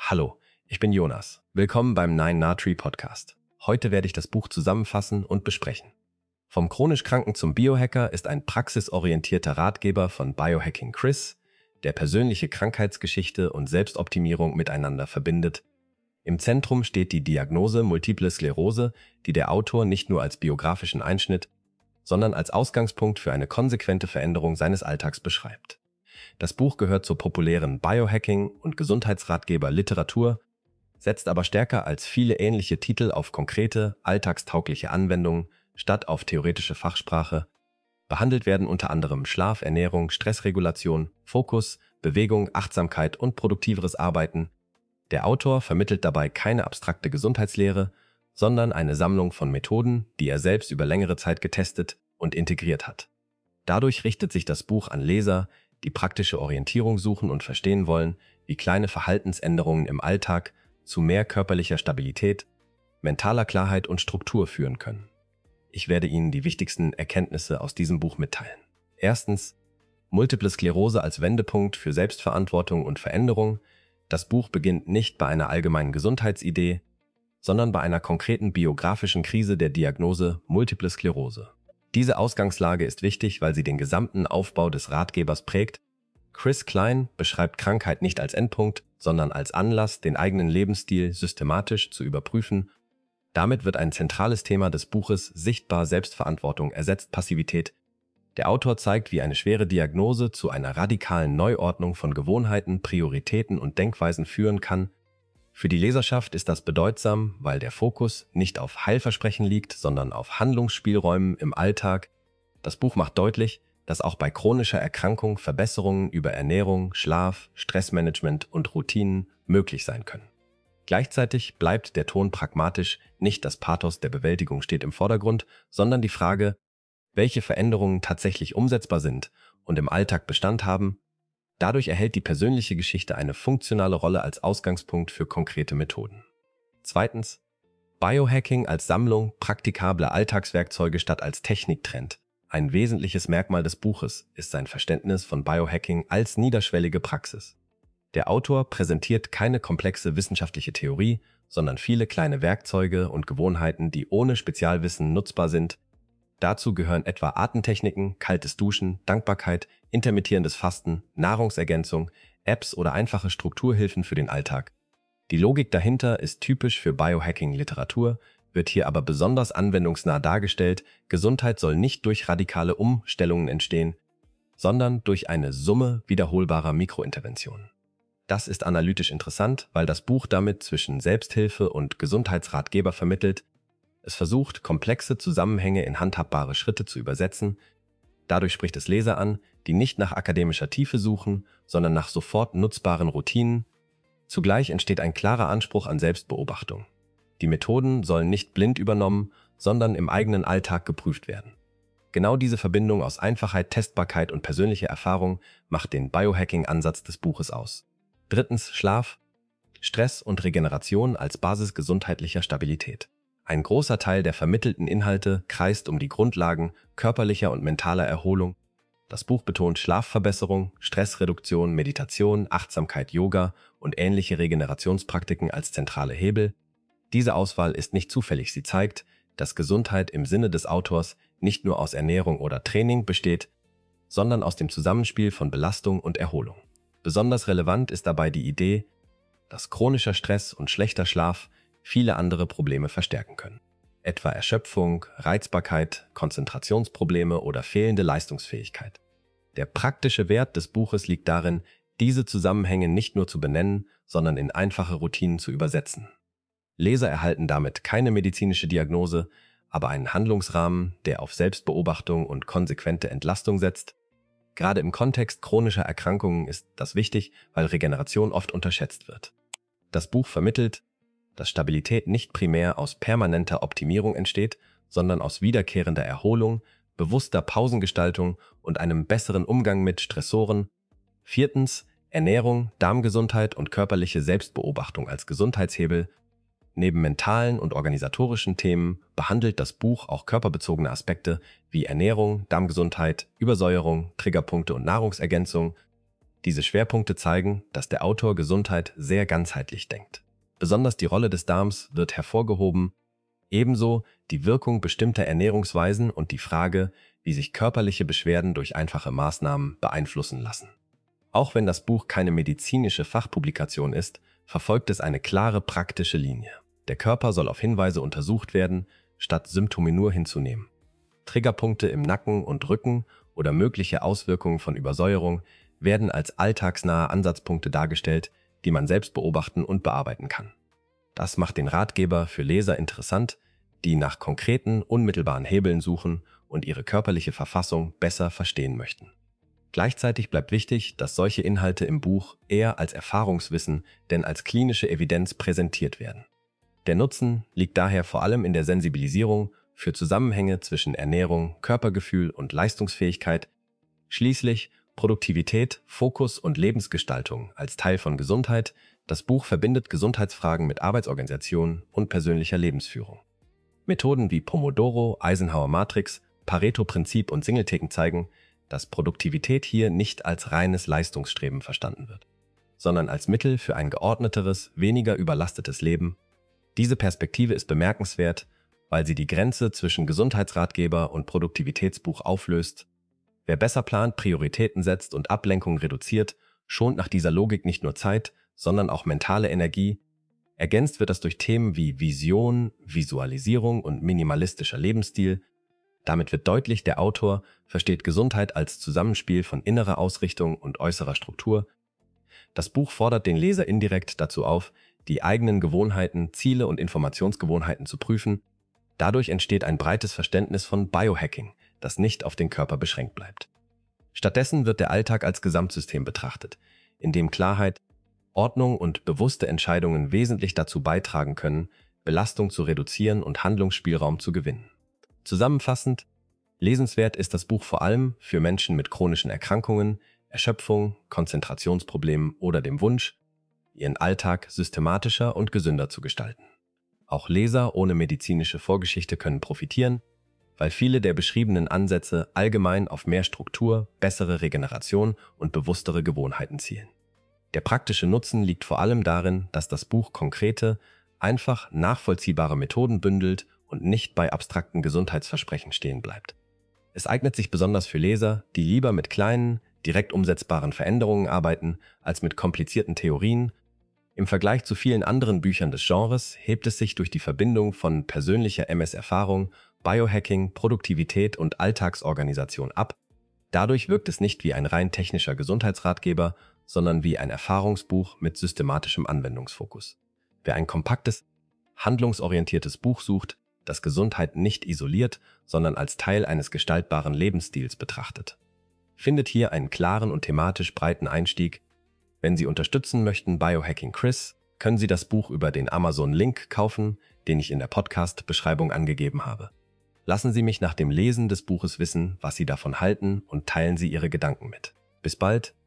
Hallo, ich bin Jonas. Willkommen beim 9 Podcast. Heute werde ich das Buch zusammenfassen und besprechen. Vom chronisch Kranken zum Biohacker ist ein praxisorientierter Ratgeber von Biohacking Chris, der persönliche Krankheitsgeschichte und Selbstoptimierung miteinander verbindet. Im Zentrum steht die Diagnose Multiple Sklerose, die der Autor nicht nur als biografischen Einschnitt, sondern als Ausgangspunkt für eine konsequente Veränderung seines Alltags beschreibt. Das Buch gehört zur populären Biohacking- und Gesundheitsratgeber-Literatur, setzt aber stärker als viele ähnliche Titel auf konkrete, alltagstaugliche Anwendungen statt auf theoretische Fachsprache. Behandelt werden unter anderem Schlaf, Ernährung, Stressregulation, Fokus, Bewegung, Achtsamkeit und produktiveres Arbeiten. Der Autor vermittelt dabei keine abstrakte Gesundheitslehre, sondern eine Sammlung von Methoden, die er selbst über längere Zeit getestet und integriert hat. Dadurch richtet sich das Buch an Leser, die praktische Orientierung suchen und verstehen wollen, wie kleine Verhaltensänderungen im Alltag zu mehr körperlicher Stabilität, mentaler Klarheit und Struktur führen können. Ich werde Ihnen die wichtigsten Erkenntnisse aus diesem Buch mitteilen. Erstens, Multiple Sklerose als Wendepunkt für Selbstverantwortung und Veränderung. Das Buch beginnt nicht bei einer allgemeinen Gesundheitsidee, sondern bei einer konkreten biografischen Krise der Diagnose Multiple Sklerose. Diese Ausgangslage ist wichtig, weil sie den gesamten Aufbau des Ratgebers prägt. Chris Klein beschreibt Krankheit nicht als Endpunkt, sondern als Anlass, den eigenen Lebensstil systematisch zu überprüfen. Damit wird ein zentrales Thema des Buches sichtbar: Selbstverantwortung ersetzt Passivität. Der Autor zeigt, wie eine schwere Diagnose zu einer radikalen Neuordnung von Gewohnheiten, Prioritäten und Denkweisen führen kann. Für die Leserschaft ist das bedeutsam, weil der Fokus nicht auf Heilversprechen liegt, sondern auf Handlungsspielräumen im Alltag. Das Buch macht deutlich, dass auch bei chronischer Erkrankung Verbesserungen über Ernährung, Schlaf, Stressmanagement und Routinen möglich sein können. Gleichzeitig bleibt der Ton pragmatisch, nicht das Pathos der Bewältigung steht im Vordergrund, sondern die Frage, welche Veränderungen tatsächlich umsetzbar sind und im Alltag Bestand haben. Dadurch erhält die persönliche Geschichte eine funktionale Rolle als Ausgangspunkt für konkrete Methoden. Zweitens, Biohacking als Sammlung praktikabler Alltagswerkzeuge statt als Techniktrend. Ein wesentliches Merkmal des Buches ist sein Verständnis von Biohacking als niederschwellige Praxis. Der Autor präsentiert keine komplexe wissenschaftliche Theorie, sondern viele kleine Werkzeuge und Gewohnheiten, die ohne Spezialwissen nutzbar sind. Dazu gehören etwa Atemtechniken, kaltes Duschen, Dankbarkeit, intermittierendes Fasten, Nahrungsergänzung, Apps oder einfache Strukturhilfen für den Alltag. Die Logik dahinter ist typisch für Biohacking-Literatur, wird hier aber besonders anwendungsnah dargestellt. Gesundheit soll nicht durch radikale Umstellungen entstehen, sondern durch eine Summe wiederholbarer Mikrointerventionen. Das ist analytisch interessant, weil das Buch damit zwischen Selbsthilfe und Gesundheitsratgeber vermittelt. Es versucht, komplexe Zusammenhänge in handhabbare Schritte zu übersetzen. Dadurch spricht es Leser an, die nicht nach akademischer Tiefe suchen, sondern nach sofort nutzbaren Routinen. Zugleich entsteht ein klarer Anspruch an Selbstbeobachtung. Die Methoden sollen nicht blind übernommen, sondern im eigenen Alltag geprüft werden. Genau diese Verbindung aus Einfachheit, Testbarkeit und persönlicher Erfahrung macht den Biohacking-Ansatz des Buches aus. Drittens, Schlaf, Stress und Regeneration als Basis gesundheitlicher Stabilität. Ein großer Teil der vermittelten Inhalte kreist um die Grundlagen körperlicher und mentaler Erholung. Das Buch betont Schlafverbesserung, Stressreduktion, Meditation, Achtsamkeit, Yoga und ähnliche Regenerationspraktiken als zentrale Hebel. Diese Auswahl ist nicht zufällig, sie zeigt, dass Gesundheit im Sinne des Autors nicht nur aus Ernährung oder Training besteht, sondern aus dem Zusammenspiel von Belastung und Erholung. Besonders relevant ist dabei die Idee, dass chronischer Stress und schlechter Schlaf viele andere Probleme verstärken können. Etwa Erschöpfung, Reizbarkeit, Konzentrationsprobleme oder fehlende Leistungsfähigkeit. Der praktische Wert des Buches liegt darin, diese Zusammenhänge nicht nur zu benennen, sondern in einfache Routinen zu übersetzen. Leser erhalten damit keine medizinische Diagnose, aber einen Handlungsrahmen, der auf Selbstbeobachtung und konsequente Entlastung setzt. Gerade im Kontext chronischer Erkrankungen ist das wichtig, weil Regeneration oft unterschätzt wird. Das Buch vermittelt, dass Stabilität nicht primär aus permanenter Optimierung entsteht, sondern aus wiederkehrender Erholung, bewusster Pausengestaltung und einem besseren Umgang mit Stressoren. Viertens, Ernährung, Darmgesundheit und körperliche Selbstbeobachtung als Gesundheitshebel. Neben mentalen und organisatorischen Themen behandelt das Buch auch körperbezogene Aspekte wie Ernährung, Darmgesundheit, Übersäuerung, Triggerpunkte und Nahrungsergänzung. Diese Schwerpunkte zeigen, dass der Autor Gesundheit sehr ganzheitlich denkt. Besonders die Rolle des Darms wird hervorgehoben, ebenso die Wirkung bestimmter Ernährungsweisen und die Frage, wie sich körperliche Beschwerden durch einfache Maßnahmen beeinflussen lassen. Auch wenn das Buch keine medizinische Fachpublikation ist, verfolgt es eine klare praktische Linie. Der Körper soll auf Hinweise untersucht werden, statt Symptome nur hinzunehmen. Triggerpunkte im Nacken und Rücken oder mögliche Auswirkungen von Übersäuerung werden als alltagsnahe Ansatzpunkte dargestellt, die man selbst beobachten und bearbeiten kann. Das macht den Ratgeber für Leser interessant, die nach konkreten, unmittelbaren Hebeln suchen und ihre körperliche Verfassung besser verstehen möchten. Gleichzeitig bleibt wichtig, dass solche Inhalte im Buch eher als Erfahrungswissen denn als klinische Evidenz präsentiert werden. Der Nutzen liegt daher vor allem in der Sensibilisierung für Zusammenhänge zwischen Ernährung, Körpergefühl und Leistungsfähigkeit, schließlich Produktivität, Fokus und Lebensgestaltung als Teil von Gesundheit. Das Buch verbindet Gesundheitsfragen mit Arbeitsorganisation und persönlicher Lebensführung. Methoden wie Pomodoro, Eisenhower Matrix, Pareto-Prinzip und Singletheken zeigen, dass Produktivität hier nicht als reines Leistungsstreben verstanden wird, sondern als Mittel für ein geordneteres, weniger überlastetes Leben. Diese Perspektive ist bemerkenswert, weil sie die Grenze zwischen Gesundheitsratgeber und Produktivitätsbuch auflöst. Wer besser plant, Prioritäten setzt und Ablenkung reduziert, schont nach dieser Logik nicht nur Zeit, sondern auch mentale Energie. Ergänzt wird das durch Themen wie Vision, Visualisierung und minimalistischer Lebensstil. Damit wird deutlich, der Autor versteht Gesundheit als Zusammenspiel von innerer Ausrichtung und äußerer Struktur. Das Buch fordert den Leser indirekt dazu auf, die eigenen Gewohnheiten, Ziele und Informationsgewohnheiten zu prüfen. Dadurch entsteht ein breites Verständnis von Biohacking, das nicht auf den Körper beschränkt bleibt. Stattdessen wird der Alltag als Gesamtsystem betrachtet, in dem Klarheit, Ordnung und bewusste Entscheidungen wesentlich dazu beitragen können, Belastung zu reduzieren und Handlungsspielraum zu gewinnen. Zusammenfassend, lesenswert ist das Buch vor allem für Menschen mit chronischen Erkrankungen, Erschöpfung, Konzentrationsproblemen oder dem Wunsch, ihren Alltag systematischer und gesünder zu gestalten. Auch Leser ohne medizinische Vorgeschichte können profitieren, weil viele der beschriebenen Ansätze allgemein auf mehr Struktur, bessere Regeneration und bewusstere Gewohnheiten zielen. Der praktische Nutzen liegt vor allem darin, dass das Buch konkrete, einfach nachvollziehbare Methoden bündelt und nicht bei abstrakten Gesundheitsversprechen stehen bleibt. Es eignet sich besonders für Leser, die lieber mit kleinen, direkt umsetzbaren Veränderungen arbeiten, als mit komplizierten Theorien. Im Vergleich zu vielen anderen Büchern des Genres hebt es sich durch die Verbindung von persönlicher MS-Erfahrung, Biohacking, Produktivität und Alltagsorganisation ab. Dadurch wirkt es nicht wie ein rein technischer Gesundheitsratgeber, sondern wie ein Erfahrungsbuch mit systematischem Anwendungsfokus. Wer ein kompaktes, handlungsorientiertes Buch sucht, das Gesundheit nicht isoliert, sondern als Teil eines gestaltbaren Lebensstils betrachtet, findet hier einen klaren und thematisch breiten Einstieg. Wenn Sie unterstützen möchten Biohacking Chris, können Sie das Buch über den Amazon-Link kaufen, den ich in der Podcast-Beschreibung angegeben habe. Lassen Sie mich nach dem Lesen des Buches wissen, was Sie davon halten und teilen Sie Ihre Gedanken mit. Bis bald!